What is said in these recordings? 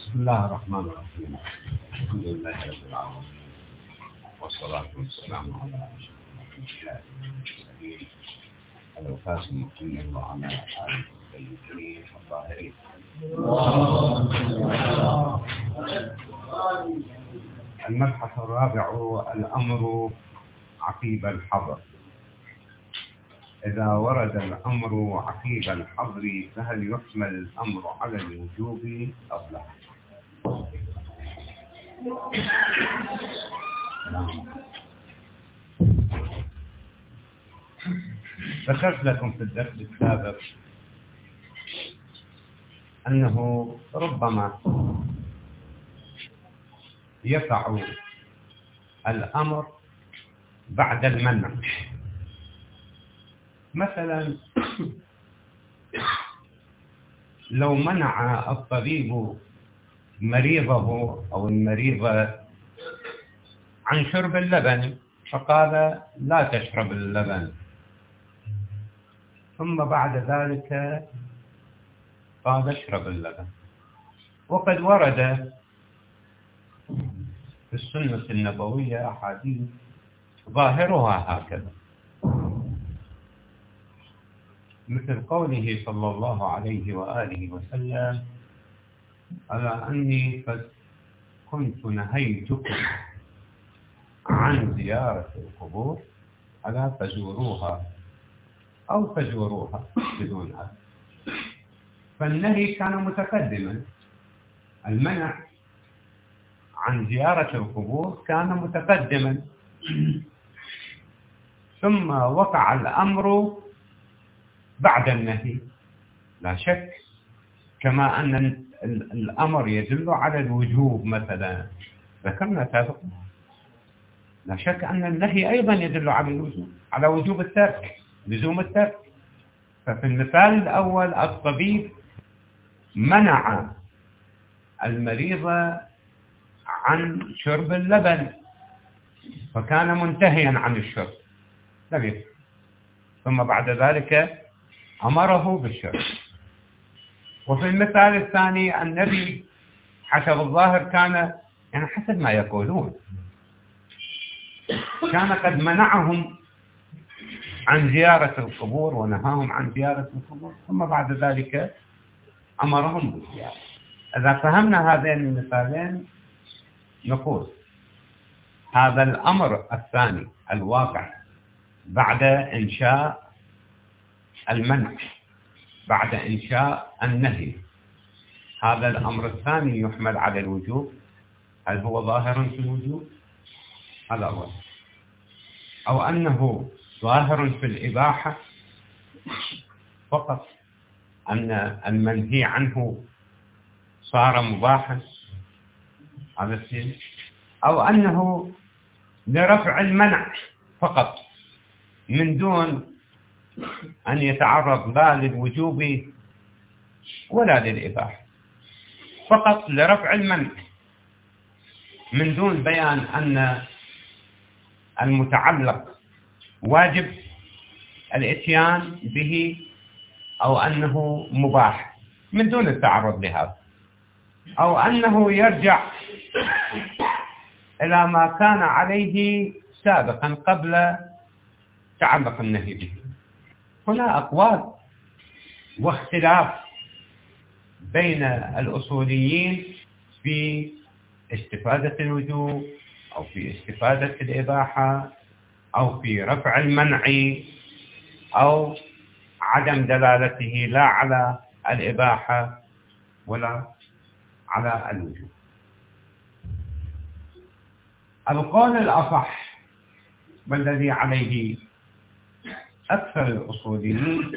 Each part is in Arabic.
بسم الله الرحمن الرحيم. الحمد لله رب العالمين، والصلاة والسلام على أشرف الأنبياء والمرسلين الوفاة المكين وعلى آله الطيبين الطاهرين. المبحث الرابع: الأمر عقيب الحظر. إذا ورد الأمر عقيب الحظر فهل يحمل الأمر على الوجوب أو لا؟ ذكرت لكم في الدرس السابق أنه ربما يقع الأمر بعد المنع. مثلا لو منع الطبيب مريضه أو المريضة عن شرب اللبن فقال لا تشرب اللبن، ثم بعد ذلك قال اشرب اللبن. وقد ورد في السنة النبوية أحاديث ظاهرها هكذا، مثل قوله صلى الله عليه وآله وسلم: ألا أني قد كنت نهيتكم عن زيارة القبور ألا فزوروها أو فزوروها بدون هذا. فالنهي كان متقدما، المنع عن زيارة القبور كان متقدما، ثم وقع الأمر بعد النهي لا شك، كما أن الأمر يدل على الوجوب مثلا ذكرنا سابقا، لا شك أن النهي أيضا يدل على الوجوب، على وجوب الترك، لزوم الترك. ففي المثال الأول الطبيب منع المريض عن شرب اللبن فكان منتهيا عن الشرب لبن، ثم بعد ذلك أمره بالشرب. وفي المثال الثاني النبي حسب الظاهر كان يعني حسب ما يقولون كان قد منعهم عن زيارة القبور ونهاهم عن زيارة القبور، ثم بعد ذلك أمرهم بالزيارة. إذا فهمنا هذين المثالين نقول هذا الأمر الثاني الواقع بعد إنشاء المنع، بعد إنشاء النهي، هذا الأمر الثاني يحمل على الوجوب. هل هو ظاهر في الوجوب؟ هذا هو، أو أنه ظاهر في الإباحة فقط، أن المنهي عنه صار مباحا، هذا الشيء، أو أنه لرفع المنع فقط من دون أن يتعرض لا للوجوب ولا للإباحة، فقط لرفع المنع من دون بيان أن المتعلق واجب الإتيان به أو أنه مباح، من دون التعرض لهذا، أو أنه يرجع إلى ما كان عليه سابقا قبل تعلق النهي به. هنا أقوال واختلاف بين الأصوليين في استفادة الوجوب أو في استفادة الإباحة أو في رفع المنع أو عدم دلالته لا على الإباحة ولا على الوجوب. القول الأصح والذي عليه أكثر الأصوليين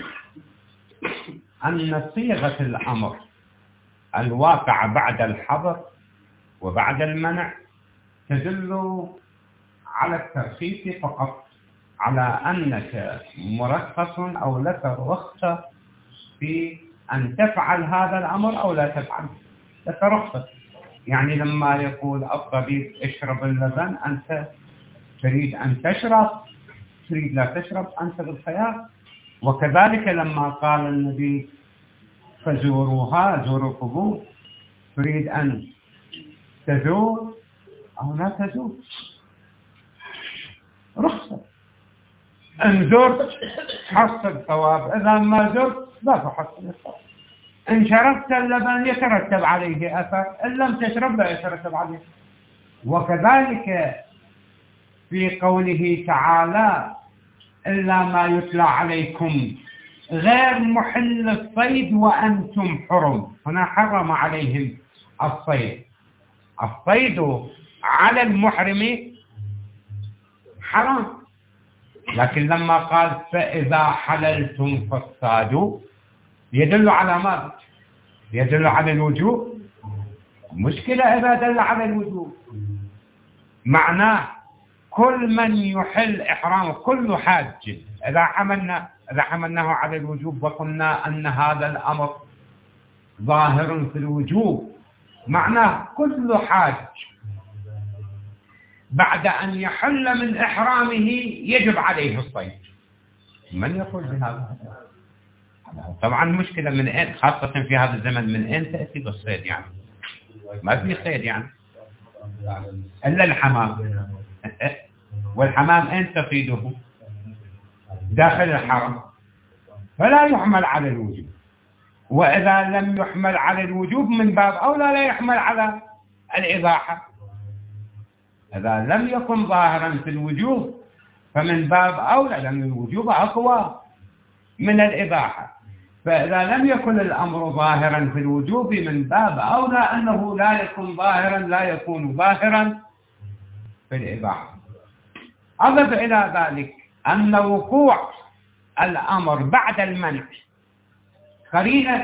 أن صيغة الأمر الواقع بعد الحظر وبعد المنع تدل على الترخيص فقط، على أنك مرخص أو لك رخصة في أن تفعل هذا الأمر أو لا تفعل، لك رخصة. يعني لما يقول الطبيب اشرب اللبن، أنت تريد أن تشرب، تريد لا تشرب، أنت بالخيار. وكذلك لما قال النبي فزوروها، زوروا القبور، تريد أن تزور أو لا تزور، رخصة. إن زرت حصل ثواب، إذا ما زرت لا تحصل الثواب. إن شربت اللبن يترتب عليه أثر، إن لم تشرب لا يترتب عليه. وكذلك في قوله تعالى إلا ما يتلى عليكم غير محل الصيد وأنتم حرم، هنا حرم عليهم الصيد. الصيد على المحرم حرام، لكن لما قال فإذا حللتم فاصطادوا يدل على ماذا؟ يدل على الوجوب. مشكلة إذا دل على الوجوب، معناه كل من يحل إحرامه كل حاج، إذا حملناه على الوجوب وقلنا أن هذا الأمر ظاهر في الوجوب، معناه كل حاج بعد أن يحل من إحرامه يجب عليه الصيد. من يقول بهذا؟ طبعا مشكلة من أين، خاصة في هذا الزمن، من أين تأتي بالصيد؟ يعني ما في صيد يعني إلا الحمام، والحمام أين تصيده؟ داخل الحرم، فلا يحمل على الوجوب. وإذا لم يحمل على الوجوب من باب أولى لا يحمل على الإباحة. إذا لم يكن ظاهرا في الوجوب فمن باب أولى، لأن الوجوب أقوى من الإباحة. فإذا لم يكن الأمر ظاهرا في الوجوب من باب أولى أنه لا يكون ظاهرا في الإباحة. أضف إلى ذلك أن وقوع الأمر بعد المنع قرينة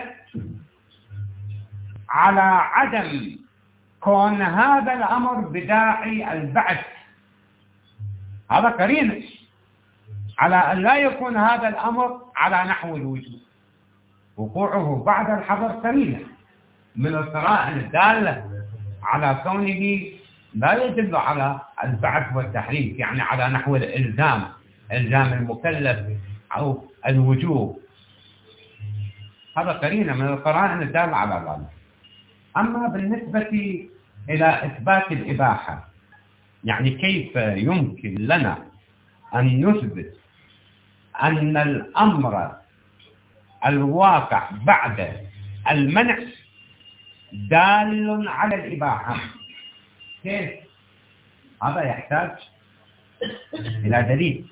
على عدم كون هذا الأمر بداعي البعث. هذا قرينة على أن لا يكون هذا الأمر على نحو الوجوب. وقوعه بعد الحظر قرينة من القرائن الدالة على كونه لا يدل على البعث والتحريك، يعني على نحو الإلزام، إلزام المكلف أو الوجوب. هذا قرينة من القرائن الدالة على ذلك. أما بالنسبة إلى إثبات الإباحة، يعني كيف يمكن لنا أن نثبت أن الأمر الواقع بعد المنع دال على الإباحة؟ كيف؟ هذا يحتاج إلى دليل.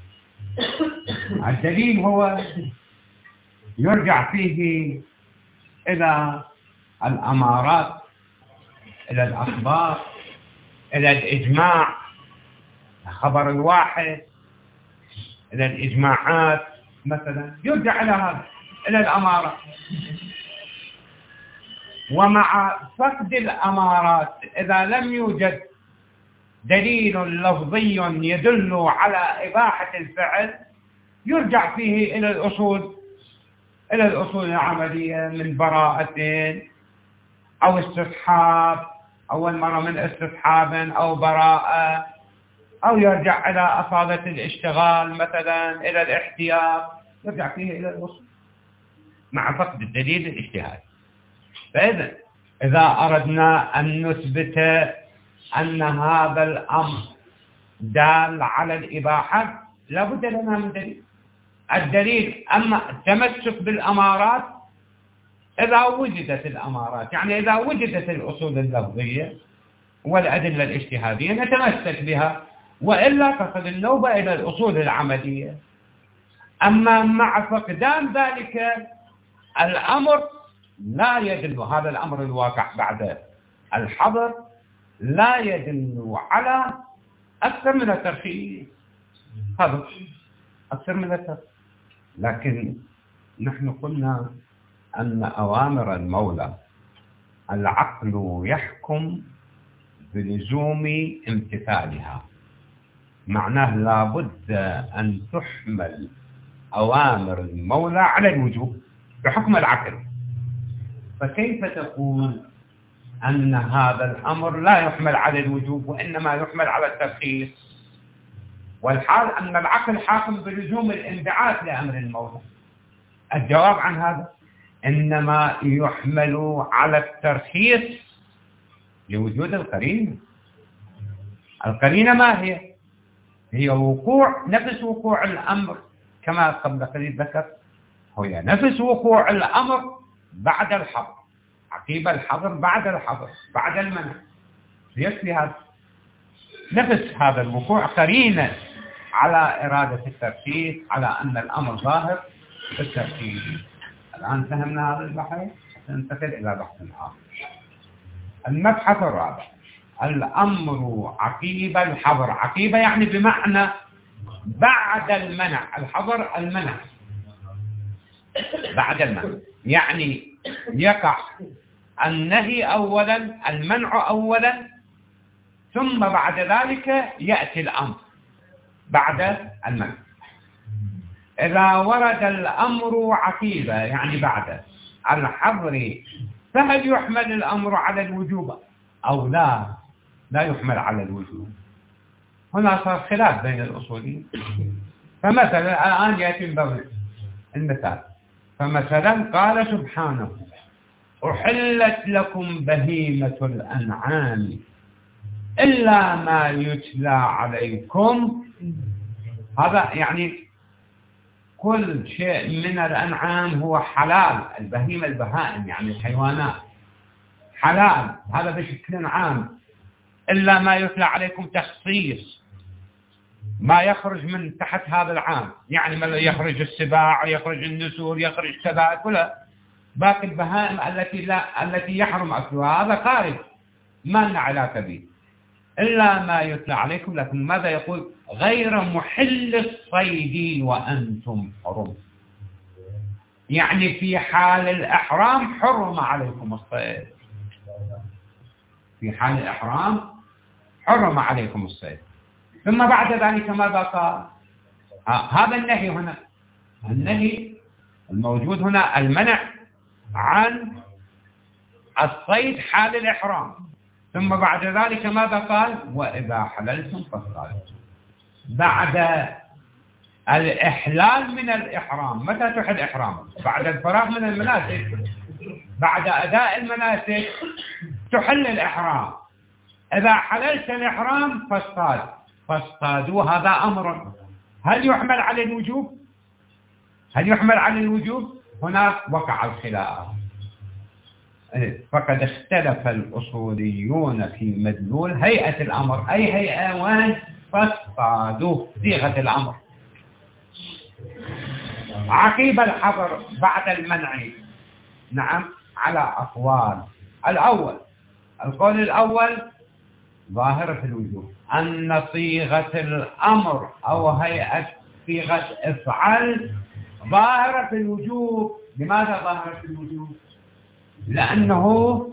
الدليل هو يرجع فيه إلى الأمارات، إلى الأخبار، إلى الإجماع، خبر الواحد، إلى الإجماعات مثلا، يرجع إلى هذا، إلى الأمارات. ومع فقد الأمارات إذا لم يوجد دليل لفظي يدل على إباحة الفعل يرجع فيه إلى الأصول العملية من براءة أو استصحاب، أول مرة من استصحاب أو براءة، أو يرجع إلى أصالة الاشتغال مثلا، إلى الاحتياط، يرجع فيه إلى الأصول مع فقد الدليل الاجتهادي. فإذا أردنا أن نثبت أن هذا الأمر دال على الإباحة لابد لنا من دليل. الدليل أما التمسك بالأمارات إذا وجدت الأمارات، يعني إذا وجدت الأصول اللفظية والأدلة الاجتهادية نتمسك بها، وإلا تصل النوبة إلى الأصول العملية. أما مع فقدان ذلك الأمر لا يدل، هذا الأمر الواقع بعد الحظر لا يدل على أكثر من الترخيص، هذا أكثر من الترخيص. لكن نحن قلنا أن أوامر المولى العقل يحكم بلزوم امتثالها، معناه لابد أن تحمل أوامر المولى على الوجوب بحكم العقل. فكيف تقول أن هذا الأمر لا يحمل على الوجوب وإنما يحمل على الترخيص، والحال أن العقل حاكم بلزوم الانبعاث لأمر المولى؟ الجواب عن هذا إنما يحمل على الترخيص لوجود القرينة. القرينة ما هي؟ هي وقوع نفس وقوع الأمر كما قبل قليل ذكر، هي نفس وقوع الأمر بعد الحظر، عقيب الحظر بعد الحظر بعد المنع، يكفي هذا نفس هذا الوقوع قرينة على إرادة الترخيص، على أن الأمر ظاهر في الترخيص. الآن فهمنا هذا البحث، ننتقل إلى بحث آخر. المبحث الرابع، الأمر عقيب الحظر. عقيب يعني بمعنى بعد المنع، الحظر المنع بعد المنع، يعني يقع النهي أولا، المنع أولا، ثم بعد ذلك يأتي الأمر بعد المنع. إذا ورد الأمر عقيبة يعني بعد الحظر، فهل يحمل الأمر على الوجوب أو لا يحمل على الوجوب؟ هنا صار خلاف بين الأصوليين. فمثلا الآن يأتي المثال، فمثلا قال سبحانه أحلت لكم بهيمة الأنعام إلا ما يتلى عليكم. هذا يعني كل شيء من الأنعام هو حلال، البهيمة البهائم يعني الحيوانات حلال، هذا بشكل عام، إلا ما يتلى عليكم تخصيص، ما يخرج من تحت هذا العام، يعني ما يخرج السباع، يخرج النسور، يخرج كذا كلها، باقي البهائم التي يحرم أكلها هذا خارج ما لنا علاقة به، إلا ما يتلى عليكم. لكن ماذا يقول؟ غير محل الصيد وأنتم حرم، يعني في حال الإحرام حرم عليكم الصيد، في حال الإحرام حرم عليكم الصيد. ثم بعد ذلك ماذا قال؟ هذا النهي هنا، النهي الموجود هنا المنع عن الصيد حال الإحرام. ثم بعد ذلك ماذا قال؟ وإذا حللتم فاصطادوا. بعد الإحلال من الإحرام، متى تحل إحرامك؟ بعد الفراغ من المناسك، بعد أداء المناسك تحل الإحرام. إذا حللت الإحرام فاصطادوا، هذا أمر. هل يحمل على الوجوب؟ هل يحمل على الوجوب؟ هنا وقع الخلاف. فقد اختلف الأصوليون في مدلول هيئة الأمر، أي هيئة وين؟ فاصطادوا، صيغة الأمر عقيب الحظر بعد المنع. نعم، على أقوال. القول الأول ظاهرة الوجوب، أن صيغة الأمر أو هيئة صيغة افعل ظاهرة الوجوب. لماذا ظاهرة الوجوب؟ لأنه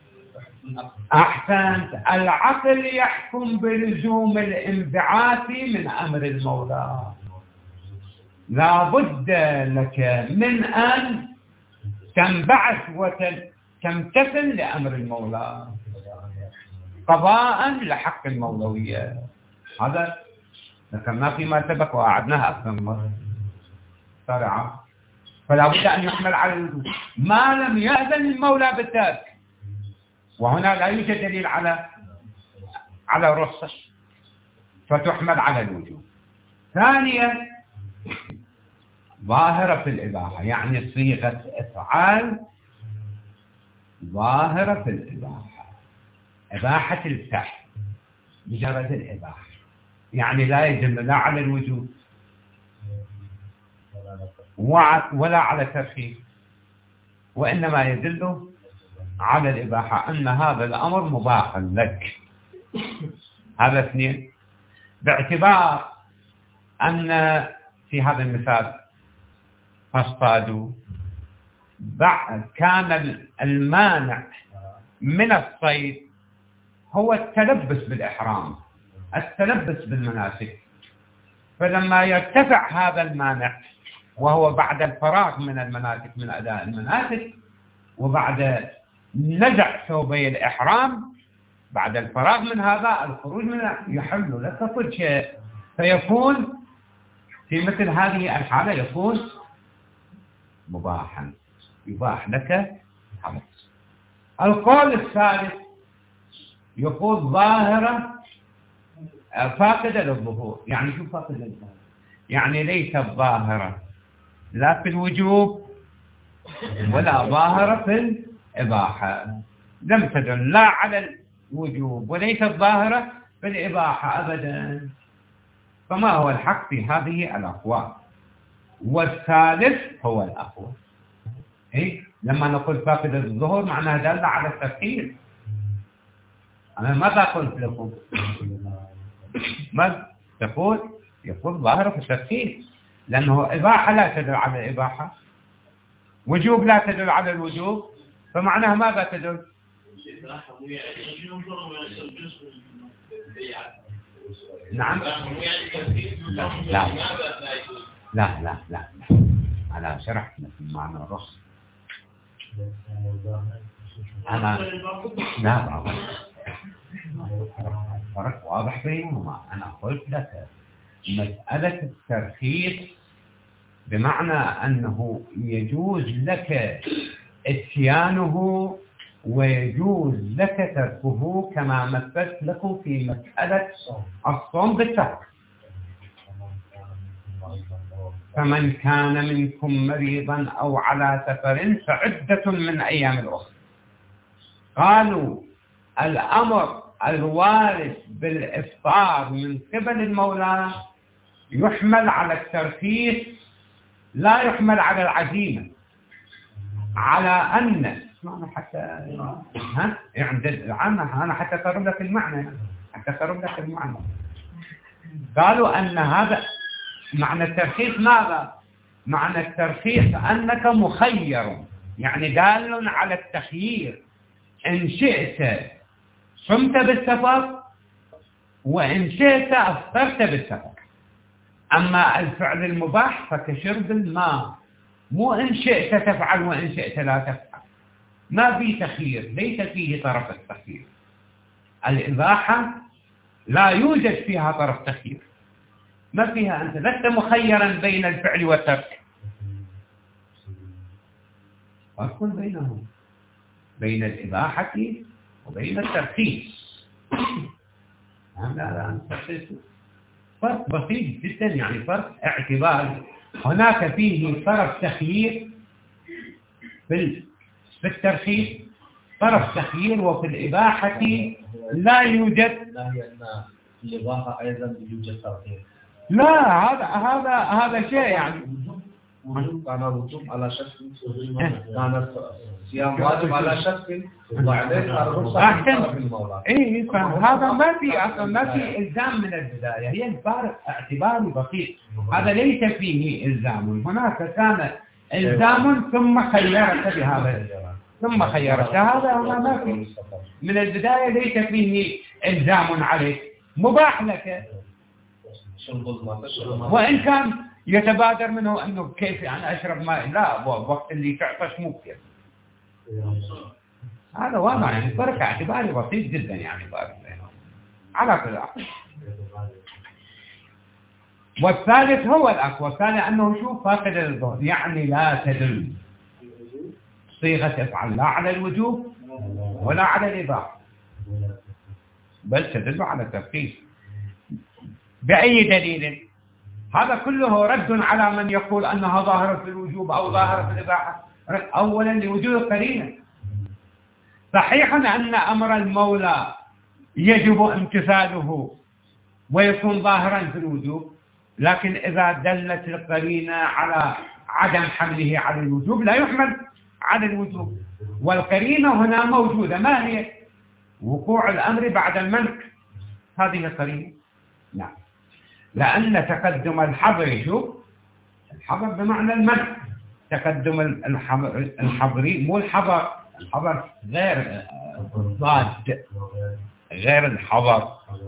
أحسنت، العقل يحكم بلزوم الانبعاث من أمر المولى. لا بد لك من أن تنبعث وتمتثل لأمر المولى قضاء لحق المولوية. هذا ذكرناه فيما سبق وأعدناها أكثر من مرة صراحة. فلا بد أن يحمل على الوجوب ما لم يأذن المولى بالترك، وهنا لا يوجد دليل على الرخصة، فتحمل على الوجوب. ثانيا ظاهرة في الإباحة، يعني صيغة افعال ظاهرة في الإباحة، إباحة الفعل، مجرد الإباحة، يعني لا يدل لا على الوجوب ولا على الترخيص، وإنما يدل على الإباحة، أن هذا الأمر مباح لك. هذا اثنين، باعتبار أن في هذا المثال فاصطادوا كان المانع من الصيد هو التلبس بالإحرام، التلبس بالمناسك. فلما يرتفع هذا المانع وهو بعد الفراغ من المناسك، من أداء المناسك، وبعد نزع ثوبي الإحرام، بعد الفراغ من هذا الخروج منه يحل لك كل شيء، فيكون في مثل هذه الحالة يكون مباحا. يباح لك الحبس. القول الثالث يقول ظاهرة فاقدة للظهور. يعني شو فاقدة للظهور؟ يعني ليست ظاهرة لا في الوجوب ولا ظاهرة في الإباحة، لم تدل لا على الوجوب وليست ظاهرة في الإباحة أبدا. فما هو الحق في هذه الأقوال؟ والثالث هو الأقوى. إيه؟ لما نقول فاقدة الظهور معناها دل على التفكير. أنا ماذا قلت لكم؟ ما تقول؟ يقول ظاهرة في التفكير، لأنه إباحة لا تدل على الإباحة، وجوب لا تدل على الوجوب، فمعناها ماذا تدل؟ نعم. لا لا لا لا لا أنا شرحت لكم معنى الرخص. أنا لا فرق واضح بينهما. أنا قلت لك مسألة الترخيص بمعنى أنه يجوز لك اتيانه ويجوز لك تركه، كما مثلت لكم في مسألة الصوم بالترك. فمن كان منكم مريضا أو على سفر فعدة من أيام الأخرى. قالوا الأمر الوارد بالإفطار من قبل المولى يحمل على الترخيص، لا يحمل على العزيمة، على أن حتى أنا حتى أقرب لك المعنى، قالوا أن هذا معنى الترخيص. ماذا معنى الترخيص؟ أنك مخير، يعني دال على التخيير. إن شئت صمت بالسفر وإن شئت أفطرت بالسفر. أما الفعل المباح فكشرب الماء، مو إن شئت تفعل وإن شئت لا تفعل. ما في تخيير، ليس فيه طرف التخيير. الإباحة لا يوجد فيها طرف تخيير، ما فيها. أنت لست مخيرا بين الفعل والترك. فرق بينهم، بين الإباحة وبين الترخيص. لا فرق بسيط جدا، يعني فرق اعتباري. هناك فيه طرف تخيير في الترخيص، طرف تخيير، وفي الإباحة لا يوجد. لا هي أن الإباحة أيضا يوجد تخيير. لا هذا شيء يعني كان الوجوب على شخص، كان الصيام واجب على شخص، وبعدين أحسن. إيه فهذا ما في إلزام من البداية. هي الفارق اعتباري بسيط، هذا ليس فيه إلزام. هناك كان إلزام ثم خيرت بهذا، ثم خيرت هذا. ما في من البداية، ليس فيه إلزام عليك، مباح لك. وإن كان يتبادر منه أنه كيف يعني أشرب ماء، لا وقت اللي تعطش مو كيف. هذا واضح، يعني فرق اعتباري بسيط جدا، يعني فرق بينهم على كل حال. والثالث هو الأقوى. الثاني أنه شوف فاقد للظهور، يعني لا تدل صيغة افعل لا على الوجوب ولا على الإباحة، بل تدل على الترخيص. بأي دليل؟ هذا كله رد على من يقول أنها ظاهرة في الوجوب أو ظاهرة في الإباحة. أولا لوجود القرينة. صحيح أن أمر المولى يجب امتثاله ويكون ظاهرا في الوجوب، لكن إذا دلت القرينة على عدم حمله على الوجوب لا يحمل على الوجوب. والقرينة هنا موجودة، ما هي؟ وقوع الأمر بعد المنع. هذه القرينة. نعم، لأن تقدم الحظر، شوف الحظر بمعنى المنع، تقدم الحظري مو الحظر. الحظر غير ضاد، غير الحظر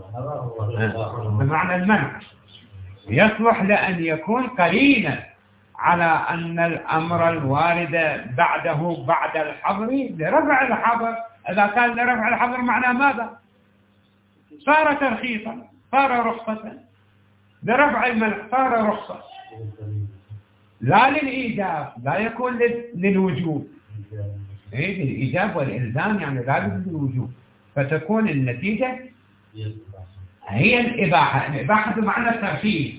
بمعنى المنع. يصلح لأن يكون قرينا على أن الأمر الوارد بعده بعد الحظر لرفع الحظر. إذا كان لرفع الحظر معناه ماذا؟ صار ترخيصا، صار رخصة. لرفع المنع صار رخصة. لا للإيجاب، لا يكون للوجوب. إيه للإيجاب والإلزام يعني لا للوجوب، فتكون النتيجة هي الإباحة. الإباحة بمعنى الترفيه.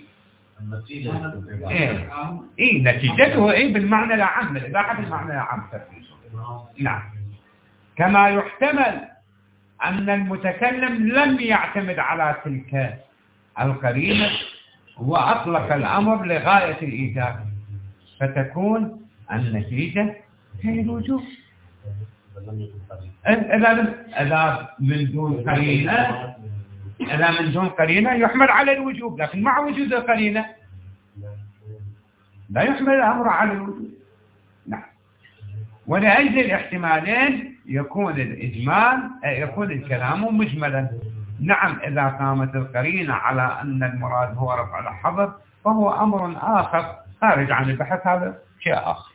إيه نتيجته إيه بالمعنى العام، الإباحة بالمعنى العام ترفيه. نعم. كما يحتمل أن المتكلم لم يعتمد على تلك القرينة وأطلق الأمر لغاية الإيجاب، فتكون النتيجة هي الوجوب. إذا من دون قرينة يحمل على الوجوب، لكن مع وجود القرينة لا يحمل الأمر على الوجوب. نعم. ولأجل الاحتمالين يكون الكلام مجملا. نعم. إذا قامت القرينة على أن المراد هو رفع الحظر فهو أمر آخر خارج عن البحث، هذا شيء آخر.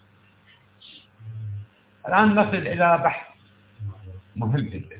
الآن نصل إلى بحث مهم جدا.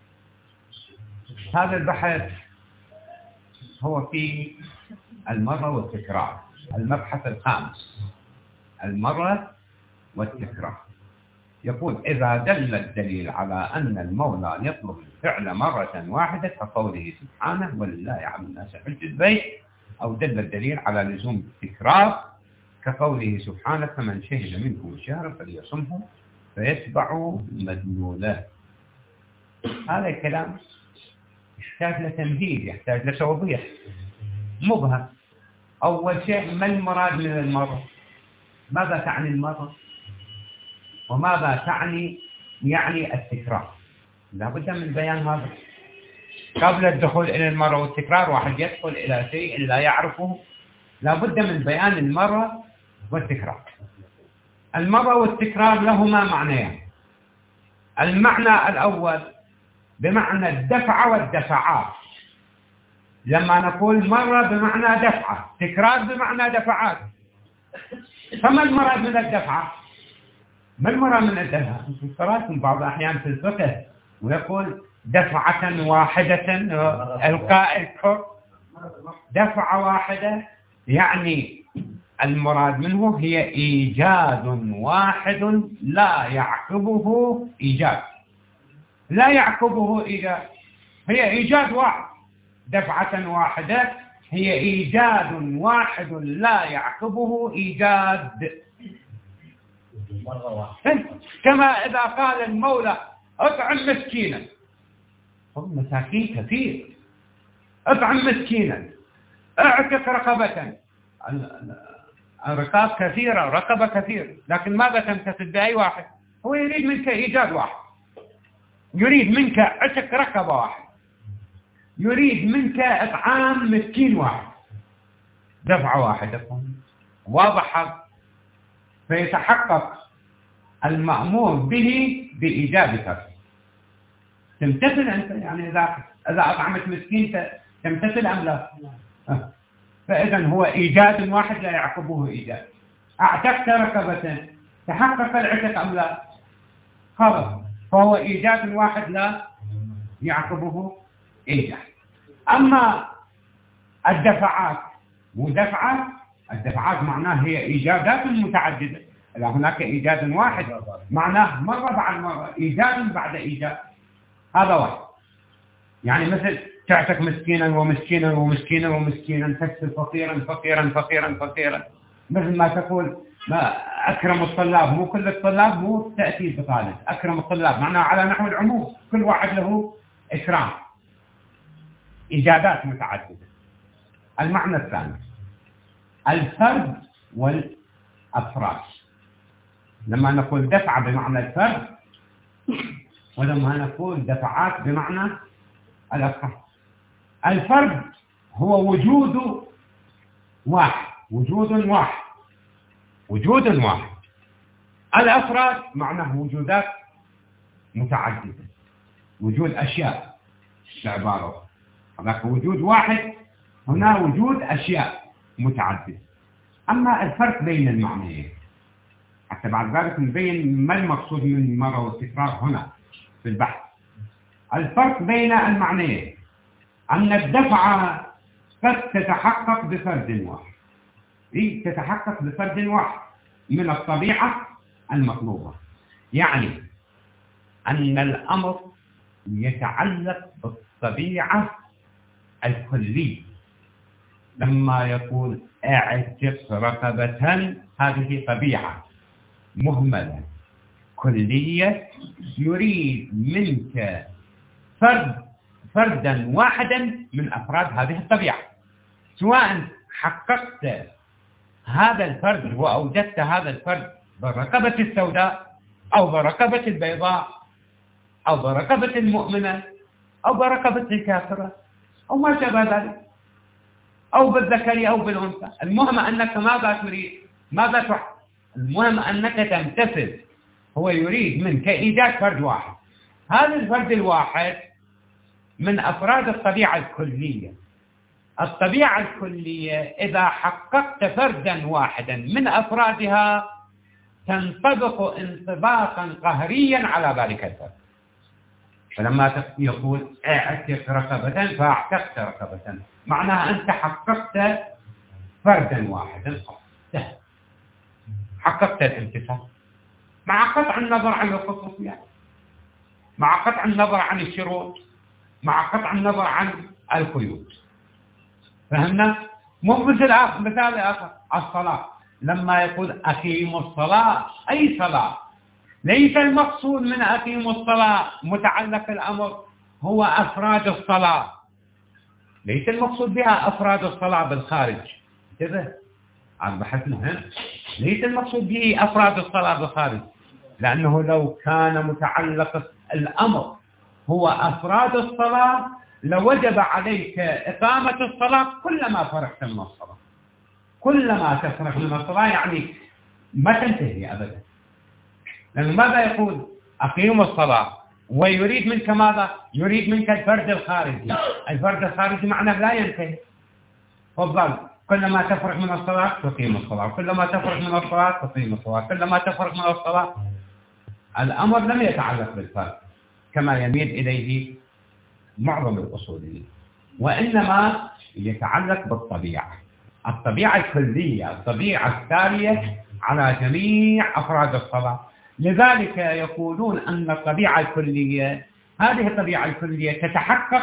هذا البحث هو في المرة والتكرار، المبحث الخامس، المرة والتكرار. يقول: إذا دل الدليل على أن المولى يطلب الفعل مرة واحدة كقوله سبحانه ولله على الناس حج البيت، أو دل الدليل على لزوم التكرار كقوله سبحانه فمن شهد منكم الشهر فليصمه فيتبع مدلوله. هذا الكلام يحتاج لتمهيد، يحتاج لتوضيح مبهم. أول شيء، ما المراد من المرة؟ ماذا تعني المرة؟ وماذا يعني التكرار؟ لا بد من بيان هذا قبل الدخول إلى المرة والتكرار. واحد يدخل إلى شيء لا يعرفه، لا بد من بيان المرة والتكرار. المرة والتكرار لهما معنيان. المعنى الأول بمعنى الدفع والدفعات. لما نقول مرة بمعنى دفعة، تكرار بمعنى دفعات. فما المراد من الدفعة؟ ما المراد من الدفعة؟ قرأتم بعض الأحيان في الفقه ويقول دفعة واحدة إلقاء الكر. دفعة واحدة يعني المراد منه هي إيجاد واحد لا يعقبه إيجاد، لا يعقبه إيجاد، هي إيجاد واحد. دفعة واحدة هي إيجاد واحد لا يعقبه إيجاد. كما إذا قال المولى اطعم مسكينا، مساكين كثير، اطعم مسكينا، اعتق رقبة، الرقاب كثيرة، رقبة كثير، لكن ماذا تمتثل بأي واحد؟ هو يريد منك إيجاد واحد، يريد منك عتق رقبة واحد، يريد منك إطعام مسكين واحد. دفعة واحدة، واضح. فيتحقق المأمور به بإيجابك. تمتثل أنت، يعني إذا أطعمت مسكين تمتثل أم لا؟ فإذا هو إيجاد واحد لا يعقبه إيجاد. أعتقت رقبة، تحقق العتق أم لا؟ خلاص، فهو إيجاد واحد لا يعقبه إيجاد. أما الدفعات ودفعة، الدفعات معناه هي إيجادات متعددة، لا هناك إيجاد واحد معناه مرة بعد مرة، إيجاد بعد إيجاد. هذا واحد. يعني مثل تعتق مسكينا ومسكينا ومسكينا ومسكينا، تكسب فقيرا فقيرا فقيرا فقيرا. مثل ما تقول ما أكرم الطلاب، مو كل الطلاب مو تأتي بطالب، أكرم الطلاب معناه على نحو العموم، كل واحد له إكرام. إيجادات متعددة. المعنى الثاني الفرد والأفراد. لما نقول دفعة بمعنى الفرد، ولما نقول دفعات بمعنى الأفراد. الفرد هو وجود واحد، وجود واحد، وجود واحد. الأفراد معناه وجودات متعددة، وجود أشياء بعبارة. هناك وجود واحد، هنا وجود أشياء متعددة. أما الفرق بين المعنيين، حتى بعد ذلك نبين ما المقصود من المرة والتكرار هنا في البحث. الفرق بين المعنيين أن الدفعة قد تتحقق بفرد واحد، تتحقق بفرد واحد من الطبيعة المطلوبة. يعني أن الأمر يتعلق بالطبيعة الكلية. لما يقول اعتق رقبة، هذه طبيعة مهملة كلية، يريد منك فردا واحدا من أفراد هذه الطبيعة، سواء حققت هذا الفرد وأوجدت هذا الفرد بالرقبة السوداء أو بالرقبة البيضاء أو برقبة المؤمنة أو برقبة الكافرة أو ما شابه ذلك، أو بالذكر أو بالأنثى. المهم أنك ماذا تريد، ماذا تحب، المهم أنك تمتثل. هو يريد منك إيجاد فرد واحد، هذا الفرد الواحد من أفراد الطبيعة الكلية. الطبيعة الكلية إذا حققت فردا واحدا من أفرادها تنطبق انطباقا قهريا على ذلك الفرد. فلما يقول اعتق رقبة فاعتقت رقبة، معناها أنت حققت فردا واحدا، حققت الامتثال مع قطع النظر عن الخصوصيات، مع قطع النظر عن الشروط، مع قطع النظر عن القيود. فهمنا؟ مثل مثال آخر، الصلاة. لما يقول أقيموا الصلاة، أي صلاة؟ ليس المقصود من أقيموا الصلاة متعلق الأمر هو أفراد الصلاة، ليس المقصود بها أفراد الصلاة بالخارج. انتبه، عن بحثنا هنا ليس المقصود به أفراد الصلاة بالخارج، لأنه لو كان متعلق الأمر هو أفراد الصلاة لوجب عليك إقامة الصلاة كلما فرغت من الصلاة. كلما تفرغ من الصلاة يعني ما تنتهي أبدا. لأنه ماذا يقول؟ أقيموا الصلاة، ويريد منك ماذا؟ يريد منك الفرد الخارجي. الفرد الخارجي معناه لا ينتهي. تفضل، كلما تفرغ من الصلاة تقيم الصلاة، كلما تفرغ من الصلاة تقيم الصلاة، كلما تفرغ من الصلاة. الأمر لم يتعلق بالفرد كما يميل إليه معظم الأصوليين، وإنما يتعلق بالطبيعة، الطبيعة الكلية، الطبيعة التالية على جميع أفراد الصلاة. لذلك يقولون أن الطبيعة الكلية، هذه الطبيعة الكلية تتحقق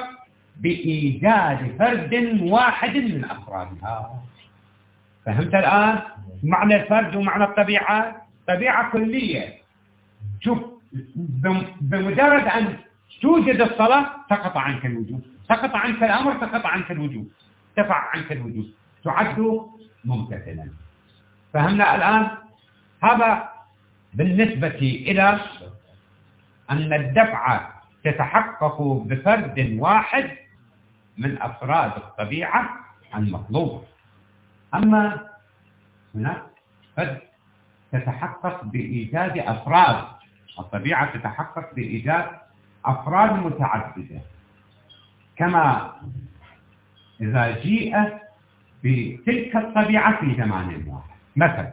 بإيجاد فرد واحد من أفرادها. فهمت الآن معنى الفرد ومعنى الطبيعة؟ طبيعة كلية. شوف، بمجرد أن توجد الصلاة سقط عنك الوجود، سقط عنك الأمر، سقط عنك الوجود، ارتفع عنك الوجود، تعد ممتثلا. فهمنا الآن؟ هذا بالنسبة إلى أن الدفعة تتحقق بفرد واحد من أفراد الطبيعة المطلوبة. أما هناك فرد تتحقق بإيجاد أفراد، الطبيعة تتحقق بإيجاد أفراد متعددة، كما إذا جيء بتلك الطبيعة في زمان واحد. مثلا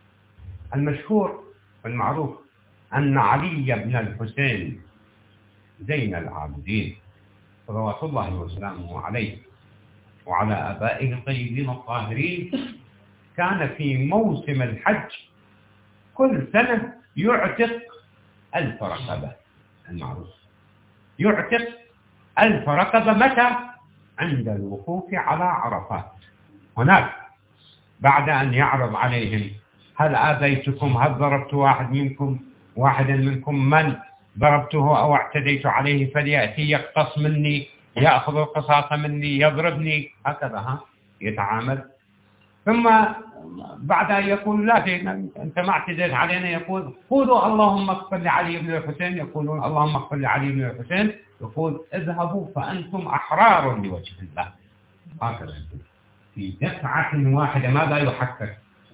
المشهور والمعروف أن علي بن الحسين زين العابدين صلوات الله وسلامه عليه وعلى آبائه الطيبين الطاهرين كان في موسم الحج كل سنة يعتق 1000 رقبة. المعروف يعتق 1000 رقبة. متى؟ عند الوقوف على عرفات. هناك بعد أن يعرض عليهم هل آذيتكم، هل ضربت واحدا منكم من ضربته أو اعتديت عليه فليأتي يقتص مني، يأخذ القصاص مني، يضربني، هكذا يتعامل. ثم بعد أن يقول لا أنت ما اعتديت علينا، يقول قولوا اللهم اغفر لعلي بن الحسين، يقولون اللهم اغفر لعلي بن الحسين، يقول اذهبوا فأنتم أحرار لوجه الله. هكذا في دفعة واحدة ماذا يحقق؟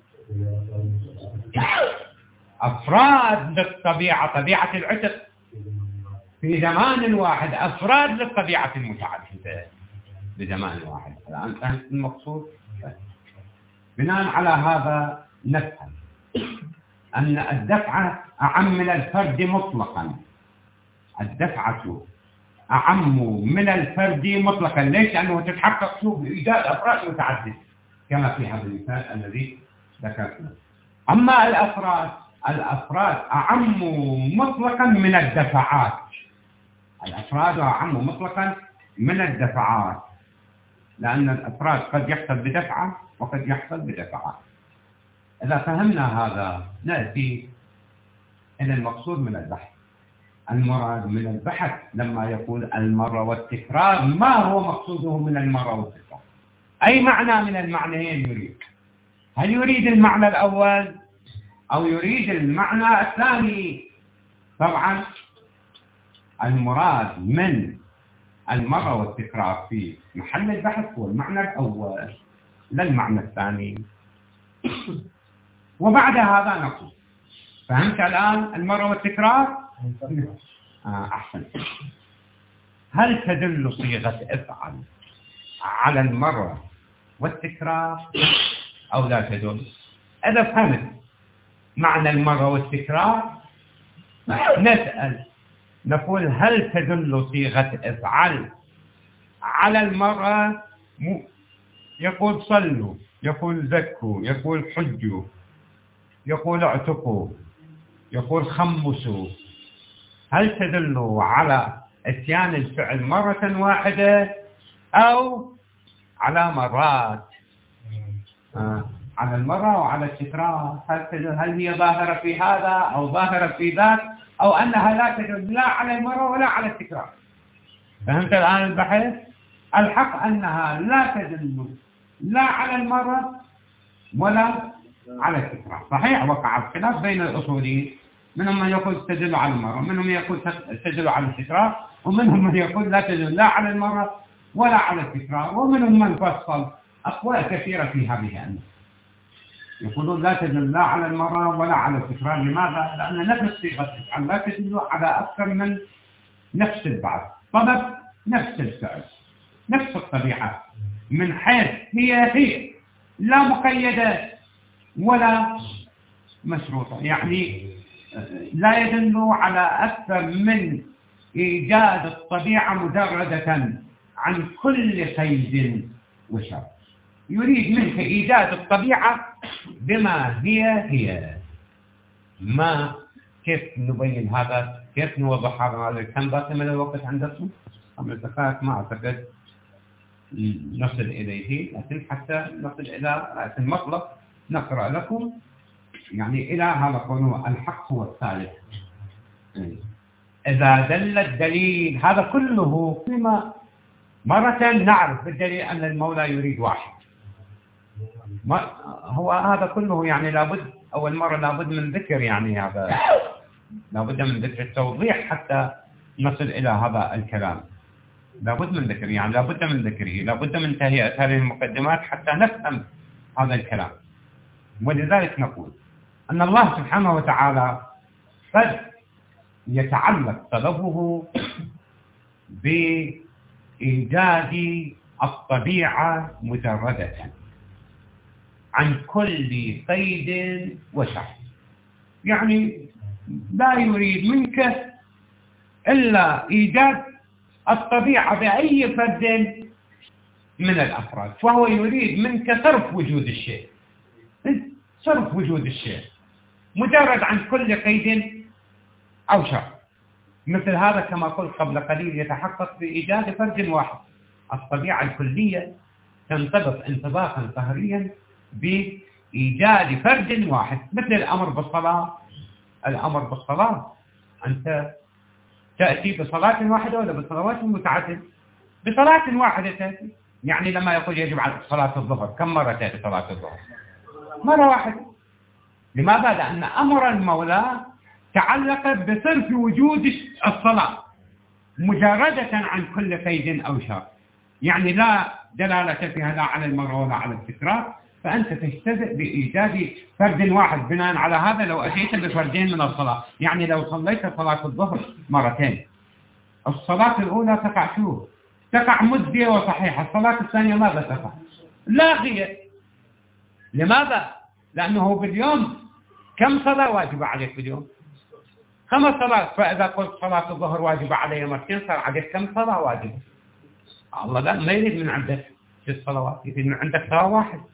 أفراد للطبيعة، طبيعة العتق في زمان واحد، أفراد للطبيعة المتعددة بزمان واحد. الآن فهمت المقصود؟ بناء على هذا نفهم أن الدفعة أعم من الفرد مطلقا. الدفعة أعم من الفرد مطلقا. ليش؟ لأنه تتحقق شوف إيجاد أفراد متعددة. كما في هذا المثال الذي ذكرته. أما الأفراد أعم مطلقا من الدفعات. الأفراد أعم مطلقا من الدفعات، لأن الأفراد قد يحصل بدفعة وقد يحصل بدفعات. إذا فهمنا هذا نأتي إلى المقصود من البحث. المراد من البحث لما يقول المرة والتكرار، ما هو مقصوده من المرة والتكرار؟ أي معنى من المعنيين يريد؟ هل يريد المعنى الأول أو يريد المعنى الثاني؟ طبعا المراد من المرة والتكرار في محل البحث هو المعنى الأول لا المعنى الثاني. وبعد هذا نقول فهمت الآن المرة والتكرار؟ أحسن. هل تدل صيغة افعل على المرة والتكرار أو لا تدل؟ إذا فهمت معنى المرة والتكرار نسأل نقول هل تدل صيغة افعل على المرة؟ يقول صلوا، يقول زكوا، يقول حجوا، يقول اعتقوا، يقول خمسوا. هل تدل على اتيان الفعل مرة واحدة أو على مرات؟ على المرة وعلى التكرار. هل هي ظاهرة في هذا أو ظاهرة في ذاك، أو أنها لا تدل لا على المرة ولا على التكرار؟ فهمت الآن البحث؟ الحق أنها لا تدل لا على المرة ولا على التكرار. صحيح وقع الخلاف بين الأصوليين، منهم من يقول تدل على المرة، منهم من يقول تدل على التكرار، ومنهم من يقول لا تدل لا على المرة ولا على التكرار، ومنهم من فصل أقوال كثيرة في هذه الأمور. يقولون لا تدل لا على المرة ولا على التكرار. لماذا؟ لأن نفس صيغة لا تدل على أكثر من نفس البعض، طلب نفس الفعل نفس الطبيعة، من حيث هي لا مقيدة ولا مشروطة. يعني لا يدل على أكثر من إيجاد الطبيعة مجردة عن كل قيد وشرط. يريد منك إيجاد الطبيعة بما هي. ما كيف نبين هذا؟ كيف نوضح هذا؟ كم باقي من الوقت عندكم؟ 5 دقائق ما أعتقد نصل إليه، لكن حتى نصل إلى رأس المطلب نقرأ لكم يعني إلى هذا قوله الحق هو الثالث. إذا دل الدليل هذا كله فيما مرة نعرف بالدليل أن المولى يريد واحد. هو هذا كله يعني لابد أول مرة لابد من ذكر، يعني هذا لابد من ذكر التوضيح حتى نصل إلى هذا الكلام. لابد من ذكر، يعني لابد من ذكره، لابد من تهيئة هذه المقدمات حتى نفهم هذا الكلام. ولذلك نقول أن الله سبحانه وتعالى قد يتعلق طلبه بإيجاد الطبيعة مجردة عن كل قيد وشرط. يعني لا يريد منك إلا إيجاد الطبيعة بأي فرد من الأفراد، فهو يريد منك صرف وجود الشيء، صرف وجود الشيء مجرد عن كل قيد أو شرط. مثل هذا كما قلت قبل قليل يتحقق بإيجاد فرد واحد. الطبيعة الكلية تنطبق انطباقا قهريا بإيجاد فرد واحد، مثل الأمر بالصلاة. الأمر بالصلاة أنت تأتي بصلاة واحدة ولا بصلوات متعددة؟ بصلاة واحدة تأتي. يعني لما يقول يجب على صلاة الظهر كم مرة تأتي صلاة الظهر؟ مرة واحدة. لماذا؟ لأن أمر المولى تعلق بصرف وجود الصلاة مجردة عن كل قيد أو شرط. يعني لا دلالة فيها لا على المرة ولا على التكرار، فأنت تجتزئ بإيجاد فرد واحد. بناء على هذا لو أتيت بفردين من الصلاة، يعني لو صليت صلاة الظهر مرتين، الصلاة الأولى تقع شو؟ تقع مجزية وصحيحة. الصلاة الثانية ماذا تقع؟ لاغية. لماذا؟ لأنه باليوم كم صلاة واجبة عليك باليوم؟ 5 صلوات. فإذا قلت صلاة الظهر واجبة علي مرتين صار عليك كم صلاة واجبة؟ الله لا ما يريد من عندك 6 صلوات، يريد من عندك صلاة واحد.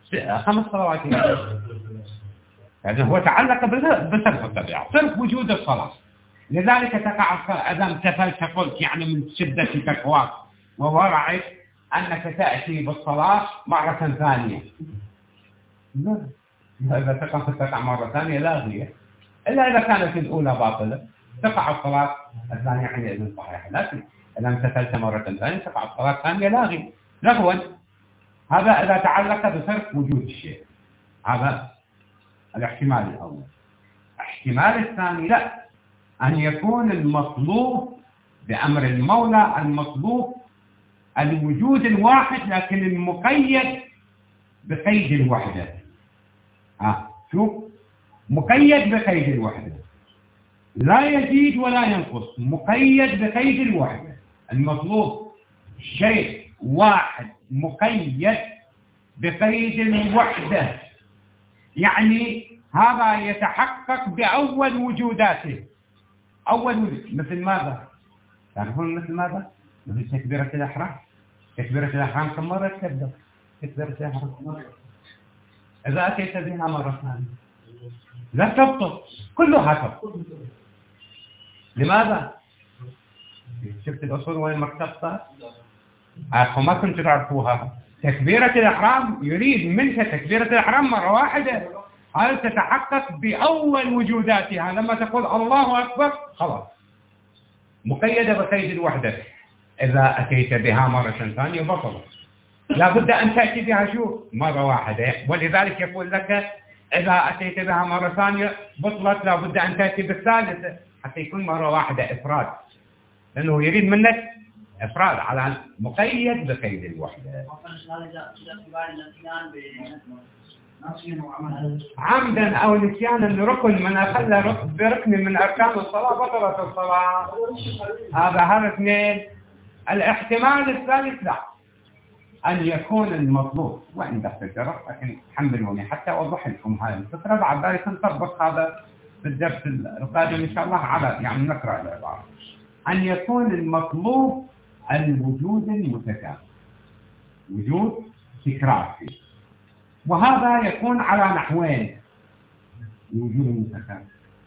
5 صلوات يعني هو تعلق بصرف الطبيعة، صرف وجود الصلاة. لذلك تقع إذا امتثلت قلت يعني من شدة تقواك وورعك أنك تأتي بالصلاة مرة ثانية. لا، إذا تقع مرة ثانية لاغية، إلا إذا كانت الأولى باطلة تقع الصلاة الثانية حينئذ صحيحة. لكن إذا امتثلت مرة ثانية تقع الصلاة الثانية لاغية لغوا. هذا إذا تعلق بصرف وجود الشيء. هذا الاحتمال الأول. الاحتمال الثاني لا، أن يكون المطلوب بأمر المولى المطلوب الوجود الواحد لكن المقيد بقيد الوحدة. شوف، مقيد بقيد الوحدة، لا يزيد ولا ينقص، مقيد بقيد الوحدة. المطلوب شيء واحد مقيد بقيد الوحدة، يعني هذا يتحقق بأول وجوداته. أول وجود مثل ماذا؟ تعرفون مثل ماذا؟ مثل تكبيرة الإحرام. تكبيرة الإحرام كم مرة تكبر؟ تكبيرة الإحرام إذا أتيت بها مرة ثانية لا تبطل، كلها تبطل. لماذا؟ شفت الأصول وين مرتبطة؟ ما كنت تعرفوها. تكبيرة الإحرام يريد منك تكبيرة الإحرام مرة واحدة، هل تتحقق بأول وجوداتها. لما تقول الله أكبر خلاص مقيدة بقيد الوحدة. إذا أتيت بها مرة ثانية بطلت، لا بد أن تأتي بها شو مرة واحدة. ولذلك يقول لك إذا أتيت بها مرة ثانية بطلت، لا بد أن تأتي بالثالثة حتى يكون مرة واحدة إفراد، لأنه يريد منك إفراد على مقيد بقيد الوحدة. عمدا أو نسيانا ركن من أخل بركن من أركان الصلاة بطلت الصلاة. هذا اثنين. الاحتمال الثالث لا، أن يكون المطلوب وعند الفكرة، لكن حملوني حتى أوضح لكم هذه الفكرة، بعد ذلك نطبق هذا في الدرس القادم إن شاء الله على يعني نقرأ العبارة. أن يكون المطلوب الوجود المتكامل، وجود تكرار فيه، وهذا يكون على نحوين. وجود المتكامل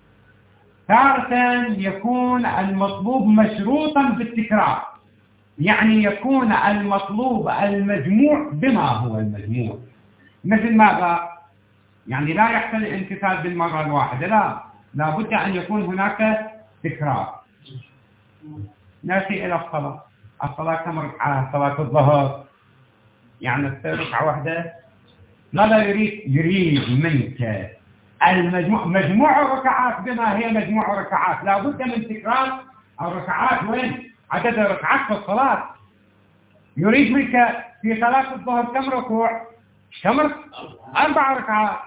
تارة يكون المطلوب مشروطا بالتكرار، يعني يكون المطلوب المجموع بما هو المجموع. مثل ماذا؟ يعني لا يحصل الامتثال بالمرة الواحدة، لا بد أن يكون هناك تكرار. نأتي إلى الصلاة كم ركعة؟ صلاة الظهر يعني ركعة واحدة. لا يريد منك المجموع، مجموع الركعات بما هي مجموع الركعات. لا بد من تكرار الركعات. وين عدد الركعات في الصلاة؟ يريد منك في صلاة الظهر كم ركوع؟ 4 ركعات.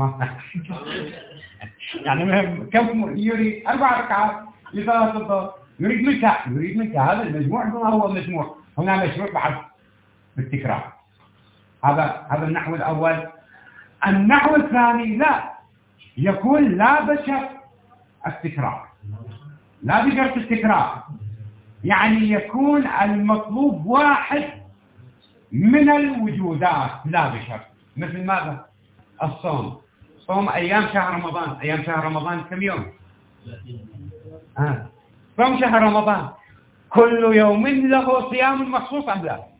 يعني كم يريد؟ 4 ركعات في صلاة الظهر. يريد منك هذا المجموع بما هو مجموع. هنا مشروع بعد بالتكرار. هذا النحو الأول. النحو الثاني لا، يكون لا بشرط التكرار، لا بشرط التكرار، يعني يكون المطلوب واحد من الوجودات لا بشرط. مثل ماذا؟ الصوم. صوم أيام شهر رمضان. أيام شهر رمضان كم يوم؟ صوم شهر رمضان كل يوم له صيام مخصوص أم لا؟